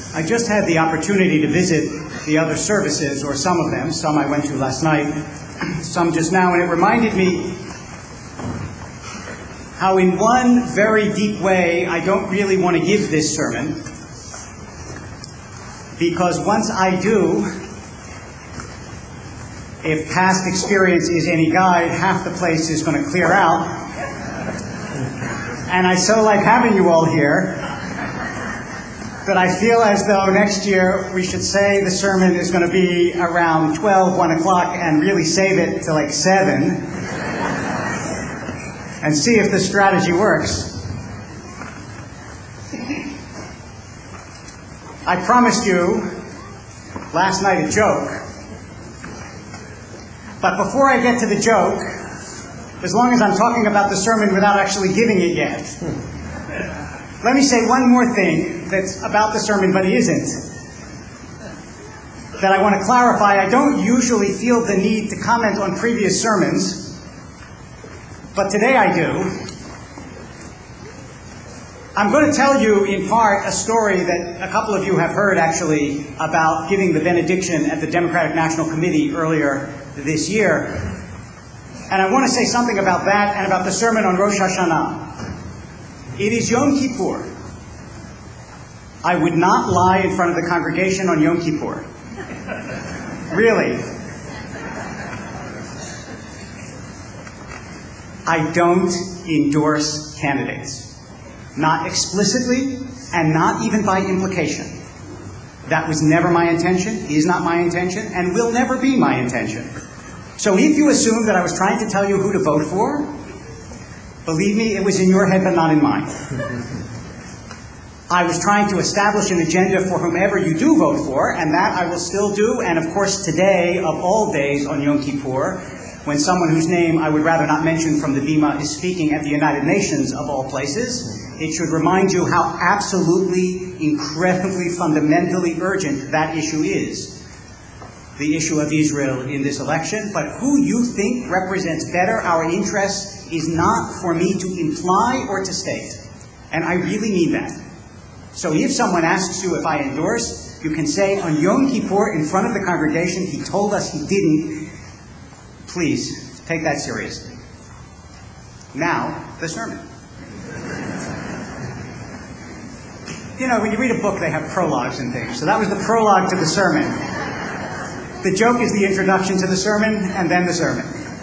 I just had the opportunity to visit the other services, or some of them. Some I went to last night, some just now, and it reminded me how in one very deep way I don't really want to give this sermon, because once I do, if past experience is any guide, half the place is going to clear out. And I so like having you all here that I feel as though next year we should say the sermon is going to be around 12, 1 o'clock, and really save it to like 7 and see if the strategy works. I promised you last night a joke. But before I get to the joke, as long as I'm talking about the sermon without actually giving it yet, let me say one more thing that's about the sermon, but it isn't, that I want to clarify. I don't usually feel the need to comment on previous sermons, but today I do. I'm going to tell you, in part, a story that a couple of you have heard, actually, about giving the benediction at the Democratic National Committee earlier this year. And I want to say something about that and about the sermon on Rosh Hashanah. It is Yom Kippur. I would not lie in front of the congregation on Yom Kippur. Really. I don't endorse candidates. Not explicitly, and not even by implication. That was never my intention, is not my intention, and will never be my intention. So if you assume that I was trying to tell you who to vote for, believe me, it was in your head but not in mine. I was trying to establish an agenda for whomever you do vote for, and that I will still do, and of course today, of all days on Yom Kippur, when someone whose name I would rather not mention from the Bima is speaking at the United Nations, of all places, it should remind you how absolutely, incredibly, fundamentally urgent that issue is. The issue of Israel in this election. But who you think represents better our interests is not for me to imply or to state. And I really mean that. So if someone asks you if I endorse, you can say on Yom Kippur in front of the congregation, he told us he didn't. Please, take that seriously. Now, the sermon. You know, when you read a book, they have prologues and things. So that was the prologue to the sermon. The joke is the introduction to the sermon, and then the sermon.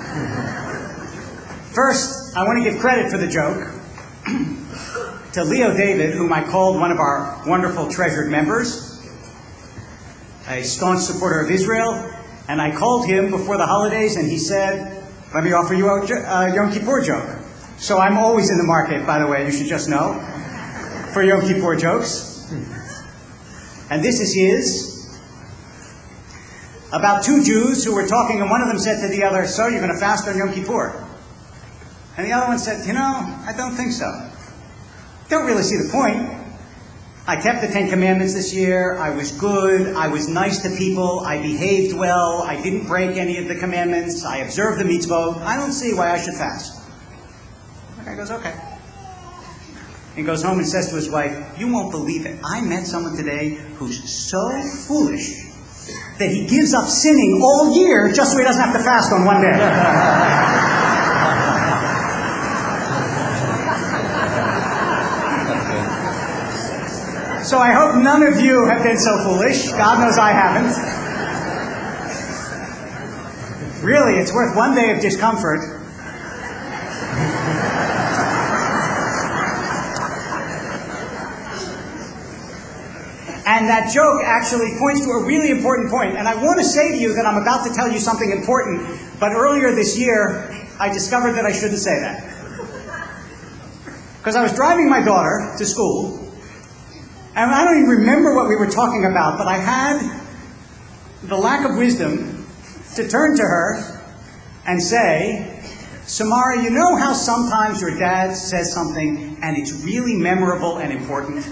First, I want to give credit for the joke to Leo David, whom I called one of our wonderful treasured members, a staunch supporter of Israel, and I called him before the holidays, and he said, let me offer you a Yom Kippur joke. So I'm always in the market, by the way, you should just know, for Yom Kippur jokes. And this is his. About two Jews who were talking, and one of them said to the other, so you're going to fast on Yom Kippur? And the other one said, you know, I don't think so. Don't really see the point. I kept the 10 Commandments this year. I was good. I was nice to people. I behaved well. I didn't break any of the commandments. I observed the mitzvot. I don't see why I should fast. The guy goes, okay. He goes home and says to his wife, you won't believe it. I met someone today who's so foolish that he gives up sinning all year just so he doesn't have to fast on one day. So I hope none of you have been so foolish. God knows I haven't. Really, it's worth one day of discomfort. And that joke actually points to a really important point. And I want to say to you that I'm about to tell you something important, but earlier this year, I discovered that I shouldn't say that. Because I was driving my daughter to school, and I don't even remember what we were talking about, but I had the lack of wisdom to turn to her and say, Samara, you know how sometimes your dad says something and it's really memorable and important?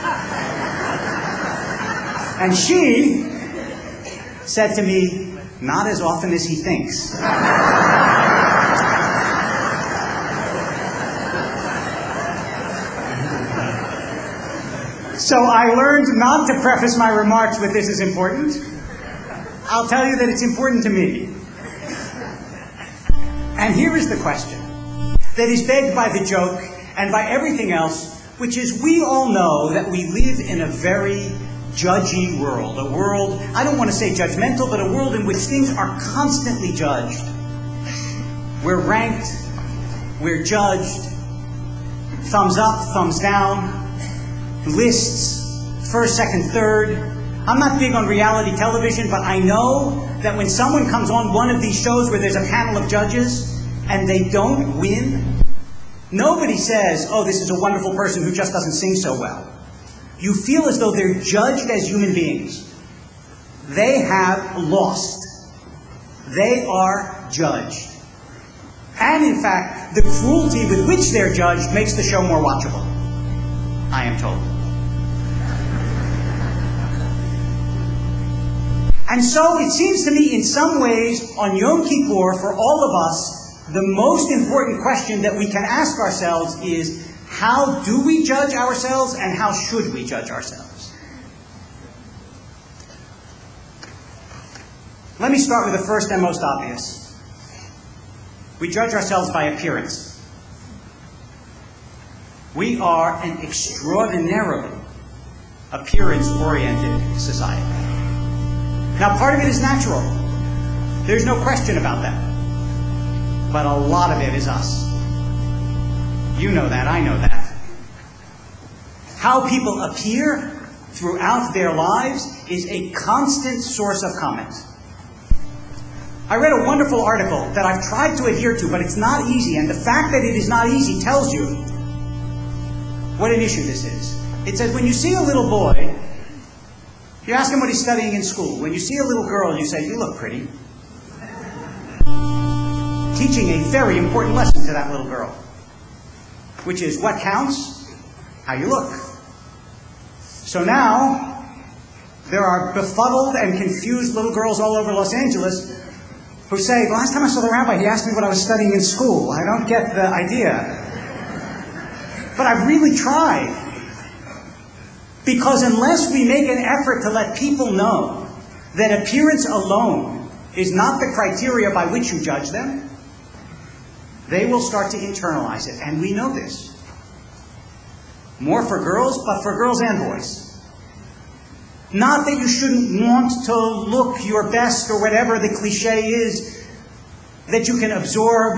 And she said to me, not as often as he thinks. So I learned not to preface my remarks with "this is important." I'll tell you that it's important to me. And here is the question that is begged by the joke and by everything else, which is we all know that we live in a very judgy world. A world, I don't want to say judgmental, but a world in which things are constantly judged. We're ranked, we're judged, thumbs up, thumbs down, lists, first, second, third. I'm not big on reality television, but I know that when someone comes on one of these shows where there's a panel of judges and they don't win, nobody says, "Oh, this is a wonderful person who just doesn't sing so well." You feel as though they're judged as human beings. They have lost. They are judged. And in fact, the cruelty with which they're judged makes the show more watchable, I am told. And so it seems to me in some ways on Yom Kippur, for all of us, the most important question that we can ask ourselves is, how do we judge ourselves and how should we judge ourselves? Let me start with the first and most obvious. We judge ourselves by appearance. We are an extraordinarily appearance-oriented society. Now, part of it is natural. There's no question about that. But a lot of it is us. You know that, I know that. How people appear throughout their lives is a constant source of comment. I read a wonderful article that I've tried to adhere to, but it's not easy, and the fact that it is not easy tells you what an issue this is. It says, when you see a little boy, you ask him what he's studying in school. When you see a little girl, you say, "You look pretty." Teaching a very important lesson to that little girl, which is what counts? How you look. So now, there are befuddled and confused little girls all over Los Angeles who say, "The last time I saw the rabbi, he asked me what I was studying in school. I don't get the idea." But I've really tried. Because unless we make an effort to let people know that appearance alone is not the criteria by which you judge them, they will start to internalize it. And we know this. More for girls, but for girls and boys. Not that you shouldn't want to look your best or whatever the cliche is that you can absorb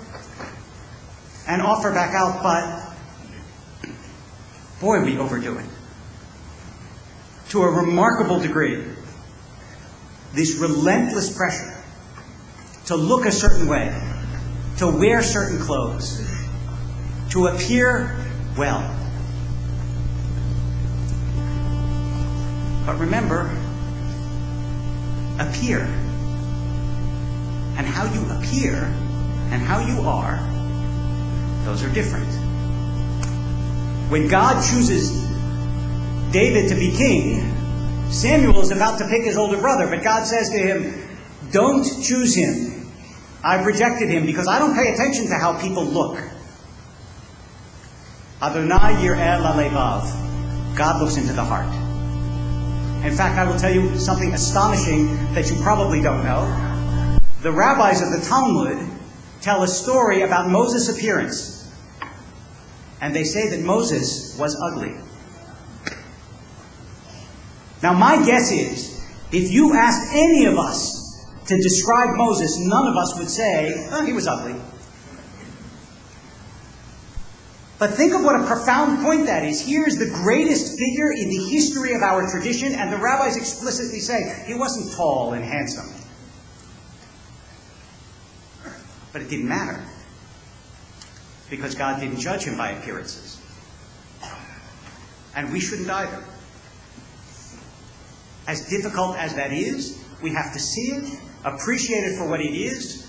and offer back out, but boy, we overdo it. To a remarkable degree, this relentless pressure to look a certain way, to wear certain clothes, to appear well. But remember, appear. And how you appear and how you are, those are different. When God chooses David to be king, Samuel is about to pick his older brother, but God says to him, "Don't choose him. I've rejected him because I don't pay attention to how people look." Adonai yireh lalevav. God looks into the heart. In fact, I will tell you something astonishing that you probably don't know. The rabbis of the Talmud tell a story about Moses' appearance. And they say that Moses was ugly. Now, my guess is, if you asked any of us to describe Moses, none of us would say, "Oh, he was ugly." But think of what a profound point that is. Here's the greatest figure in the history of our tradition, and the rabbis explicitly say, he wasn't tall and handsome. But it didn't matter, because God didn't judge him by appearances. And we shouldn't either. As difficult as that is, we have to see it, appreciate it for what it is.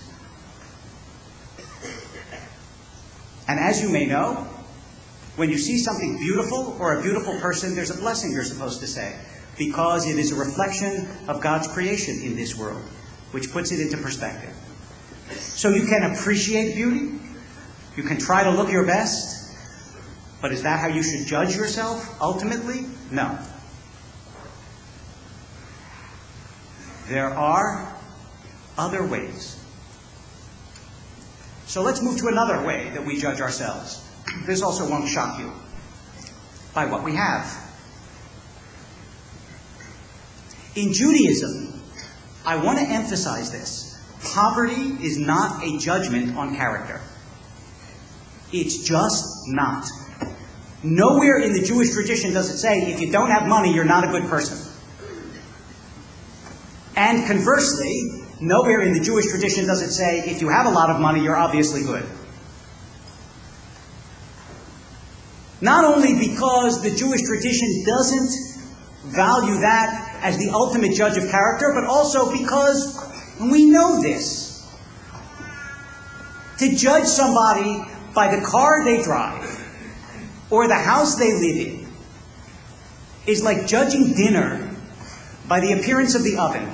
And as you may know, when you see something beautiful or a beautiful person, there's a blessing you're supposed to say, because it is a reflection of God's creation in this world, which puts it into perspective. So you can appreciate beauty, you can try to look your best, But is that how you should judge yourself, ultimately? No. There are other ways. So let's move to another way that we judge ourselves. This also won't shock you. By what we have. In Judaism, I want to emphasize this. Poverty is not a judgment on character. It's just not. Nowhere in the Jewish tradition does it say, if you don't have money, you're not a good person. And conversely, nowhere in the Jewish tradition does it say, if you have a lot of money, you're obviously good. Not only because the Jewish tradition doesn't value that as the ultimate judge of character, but also because we know this. To judge somebody by the car they drive or the house they live in is like judging dinner by the appearance of the oven.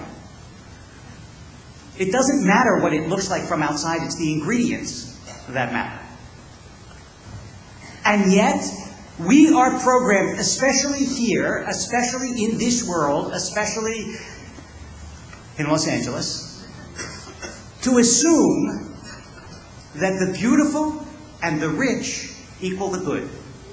It doesn't matter what it looks like from outside, it's the ingredients that matter. And yet, we are programmed, especially here, especially in this world, especially in Los Angeles, to assume that the beautiful and the rich equal the good.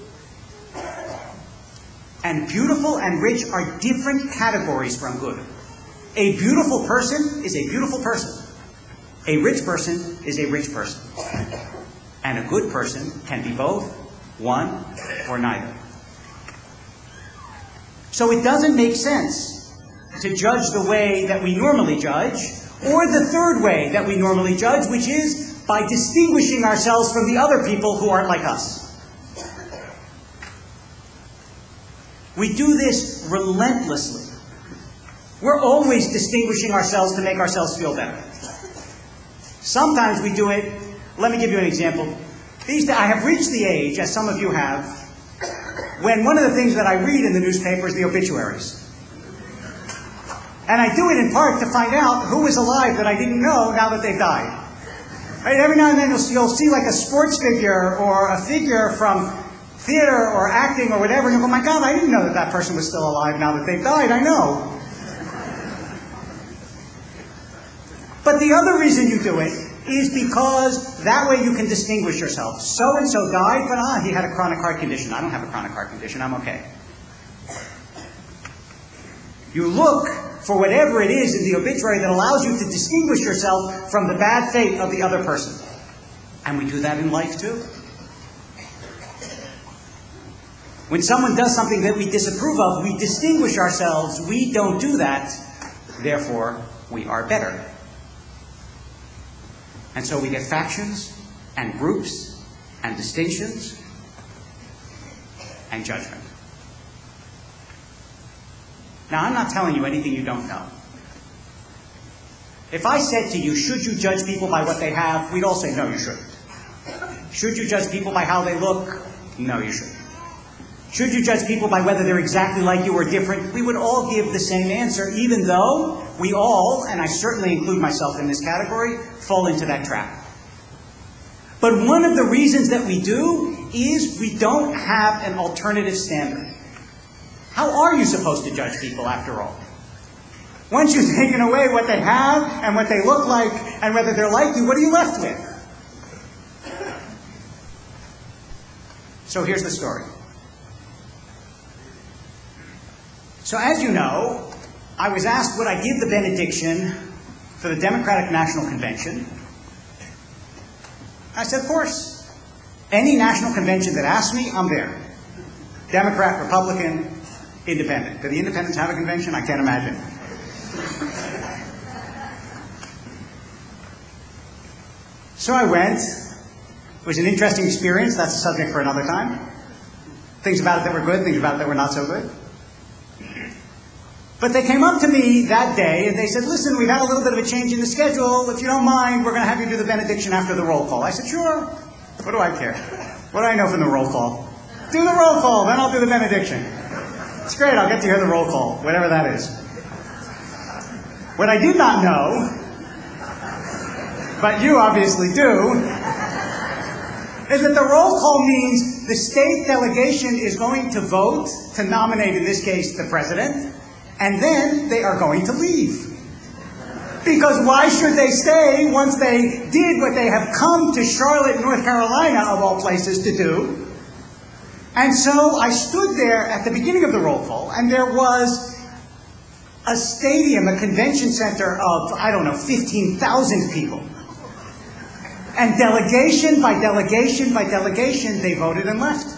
And beautiful and rich are different categories from good. A beautiful person is a beautiful person. A rich person is a rich person. And a good person can be both, one, or neither. So it doesn't make sense to judge the way that we normally judge, or the third way that we normally judge, which is by distinguishing ourselves from the other people who aren't like us. We do this relentlessly. We're always distinguishing ourselves to make ourselves feel better. Sometimes we do it, let me give you an example. I have reached the age, as some of you have, when one of the things that I read in the newspaper is the obituaries. And I do it in part to find out who is alive that I didn't know now that they've died. Right? Every now and then you'll see like a sports figure or a figure from theater or acting or whatever, and you go, my God, I didn't know that that person was still alive now that they've died. I know. But the other reason you do it is because that way you can distinguish yourself. So-and-so died, but he had a chronic heart condition. I don't have a chronic heart condition. I'm okay. You look for whatever it is in the obituary that allows you to distinguish yourself from the bad fate of the other person. And we do that in life too. When someone does something that we disapprove of, we distinguish ourselves. We don't do that. Therefore, we are better. And so we get factions and groups and distinctions and judgment. Now, I'm not telling you anything you don't know. If I said to you, should you judge people by what they have, we'd all say, no, you shouldn't. Should you judge people by how they look? No, you shouldn't. Should you judge people by whether they're exactly like you or different? We would all give the same answer, even though we all, and I certainly include myself in this category, fall into that trap. But one of the reasons that we do is we don't have an alternative standard. How are you supposed to judge people, after all? Once you've taken away what they have and what they look like and whether they're like you, what are you left with? So here's the story. So as you know, I was asked would I give the benediction for the Democratic National Convention. I said, of course. Any national convention that asks me, I'm there. Democrat, Republican, Independent. Do the independents have a convention? I can't imagine. So I went. It was an interesting experience. That's a subject for another time. Things about it that were good, things about it that were not so good. But they came up to me that day and they said, listen, we've had a little bit of a change in the schedule. If you don't mind, we're going to have you do the benediction after the roll call. I said, sure. What do I care? What do I know from the roll call? Do the roll call, then I'll do the benediction. It's great, I'll get to hear the roll call, whatever that is. What I did not know, but you obviously do, is that the roll call means the state delegation is going to vote to nominate, in this case, the president, and then they are going to leave. Because why should they stay once they did what they have come to Charlotte, North Carolina, of all places, to do? And so I stood there at the beginning of the roll call, and there was a stadium, a convention center of, I don't know, 15,000 people. And delegation by delegation by delegation, they voted and left.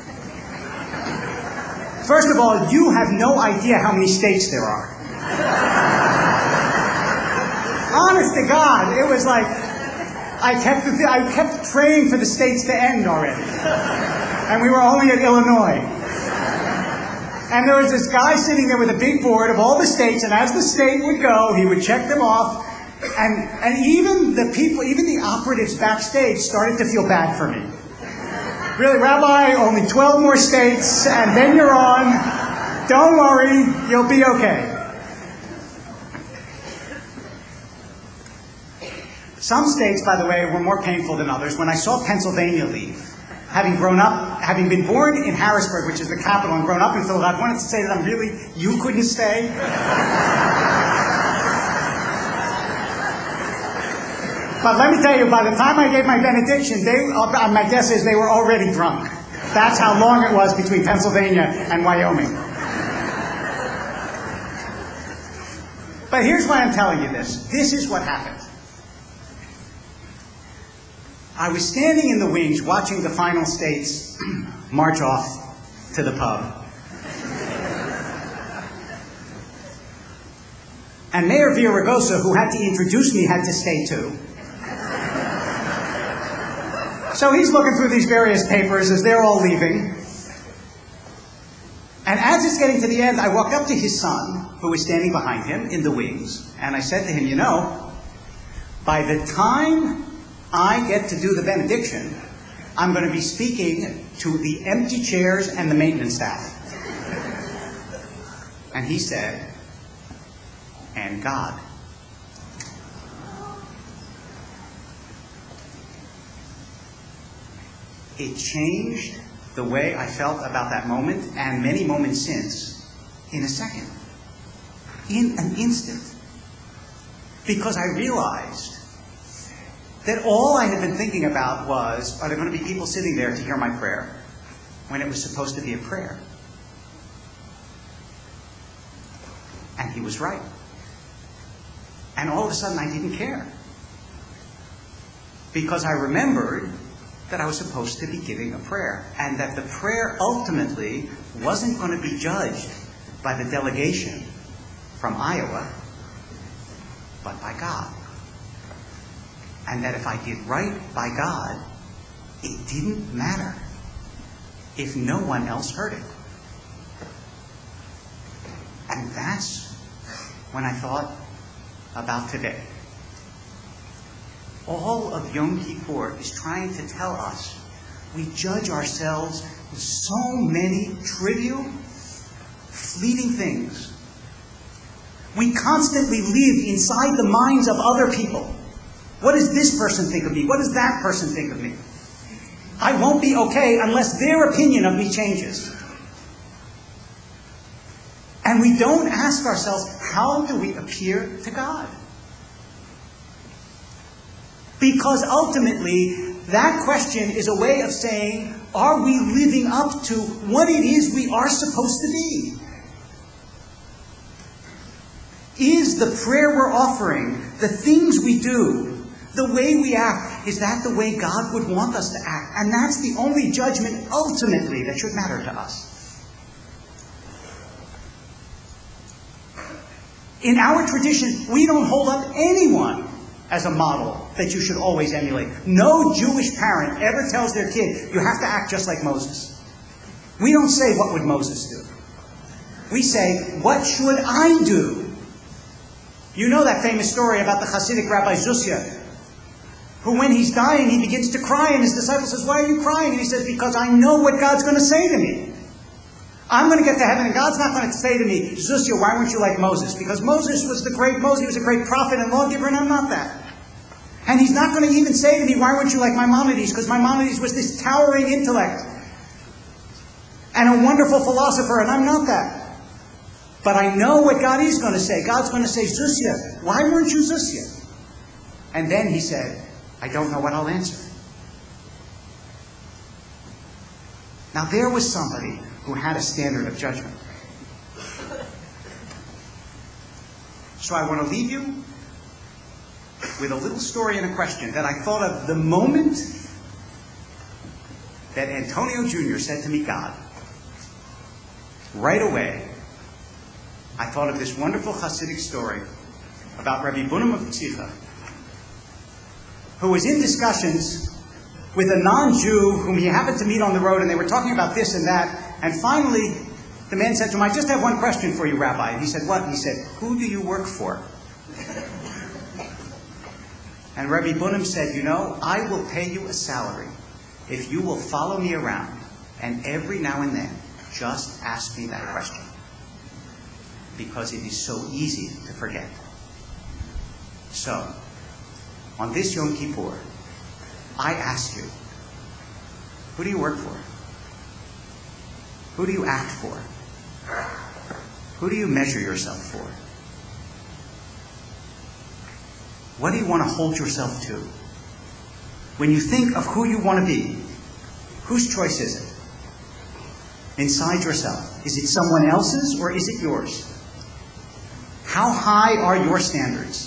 First of all, you have no idea how many states there are. Honest to God, it was like I kept praying for the states to end already. And we were only at Illinois. And there was this guy sitting there with a big board of all the states, and as the state would go, he would check them off. And even the people, even the operatives backstage started to feel bad for me. Really, Rabbi, only 12 more states, and then you're on. Don't worry, you'll be okay. Some states, by the way, were more painful than others. When I saw Pennsylvania leave, having been born in Harrisburg, which is the capital, and grown up in Philadelphia, I wanted to say that you couldn't stay. But let me tell you, by the time I gave my benediction, my guess is they were already drunk. That's how long it was between Pennsylvania and Wyoming. But here's why I'm telling you this. This is what happened. I was standing in the wings watching the final states march off to the pub. And Mayor Villaraigosa, who had to introduce me, had to stay too. So he's looking through these various papers as they're all leaving. And as it's getting to the end, I walked up to his son, who was standing behind him in the wings, and I said to him, you know, by the time I get to do the benediction, I'm going to be speaking to the empty chairs and the maintenance staff. And he said, and God. It changed the way I felt about that moment and many moments since in a second, in an instant. Because I realized that all I had been thinking about was, are there going to be people sitting there to hear my prayer when it was supposed to be a prayer? And he was right. And all of a sudden I didn't care. Because I remembered that I was supposed to be giving a prayer. And that the prayer ultimately wasn't going to be judged by the delegation from Iowa, but by God. And that if I did right by God, it didn't matter if no one else heard it. And that's when I thought about today. All of Yom Kippur is trying to tell us we judge ourselves with so many trivial, fleeting things. We constantly live inside the minds of other people. What does this person think of me? What does that person think of me? I won't be okay unless their opinion of me changes. And we don't ask ourselves, how do we appear to God? Because ultimately, that question is a way of saying, are we living up to what it is we are supposed to be? Is the prayer we're offering, the things we do, the way we act, is that the way God would want us to act? And that's the only judgment, ultimately, that should matter to us. In our tradition, we don't hold up anyone as a model that you should always emulate. No Jewish parent ever tells their kid, you have to act just like Moses. We don't say, what would Moses do? We say, what should I do? You know that famous story about the Hasidic Rabbi Zusya, who when he's dying, he begins to cry, and his disciple says, why are you crying? And he says, because I know what God's going to say to me. I'm going to get to heaven, and God's not going to say to me, Zusya, why weren't you like Moses? Because Moses was he was a great prophet and lawgiver, and I'm not that. And he's not going to even say to me, why weren't you like Maimonides? Because Maimonides was this towering intellect. and a wonderful philosopher, and I'm not that. But I know what God is going to say. God's going to say, Zusya, why weren't you Zusya? And then he said, I don't know what I'll answer. Now there was somebody who had a standard of judgment. So I want to leave you with a little story and a question that I thought of the moment that Antonio Jr. said to me, God. Right away, I thought of this wonderful Hasidic story about Rabbi Bunim of Tzicha, who was in discussions with a non-Jew whom he happened to meet on the road, and they were talking about this and that, and finally the man said to him, I just have one question for you, Rabbi. And he said, what? He said, who do you work for? And Rabbi Bunim said, you know, I will pay you a salary if you will follow me around, and every now and then just ask me that question, because it is so easy to forget. So, on this Yom Kippur, I ask you, who do you work for? Who do you act for? Who do you measure yourself for? What do you want to hold yourself to? When you think of who you want to be, whose choice is it? Inside yourself. Is it someone else's or is it yours? How high are your standards?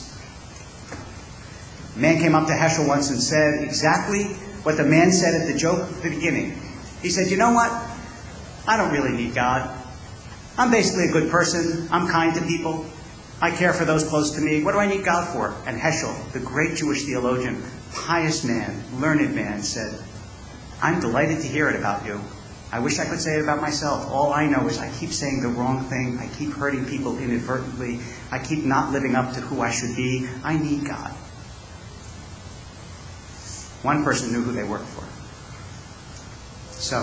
A man came up to Heschel once and said exactly what the man said at the joke at the beginning. He said, you know what? I don't really need God. I'm basically a good person. I'm kind to people. I care for those close to me. What do I need God for? And Heschel, the great Jewish theologian, pious man, learned man, said, I'm delighted to hear it about you. I wish I could say it about myself. All I know is I keep saying the wrong thing. I keep hurting people inadvertently. I keep not living up to who I should be. I need God. One person knew who they worked for. So,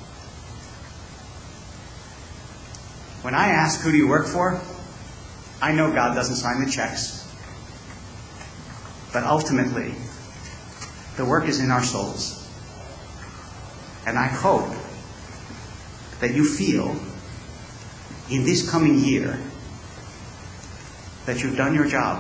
when I ask who do you work for, I know God doesn't sign the checks. But ultimately, the work is in our souls. And I hope that you feel in this coming year that you've done your job,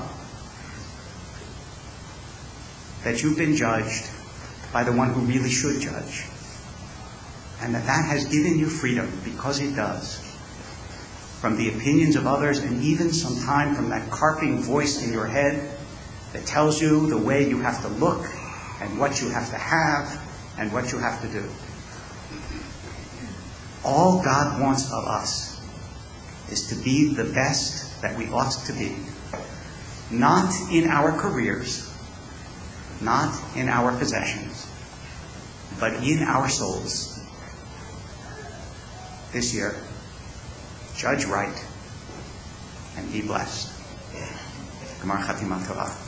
that you've been judged by the one who really should judge, and that has given you freedom, because it does, from the opinions of others, and even sometimes from that carping voice in your head that tells you the way you have to look and what you have to have and what you have to do. All God wants of us is to be the best that we ought to be. Not in our careers, not in our possessions, but in our souls. This year, judge right and be blessed. Gemar Chatimah Torah.